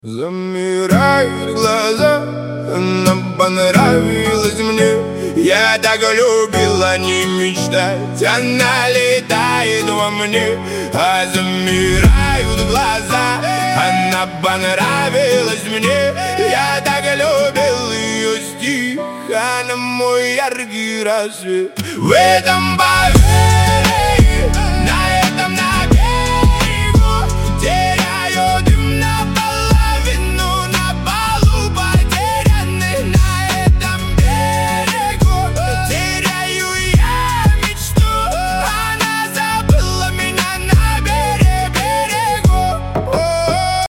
Замирают глаза, она понравилась мне. Я так любил о ней мечтать, она летает во мне. А замирают глаза, она понравилась мне. Я так любил ее стих, она мой яркий рассвет. В этом поверь.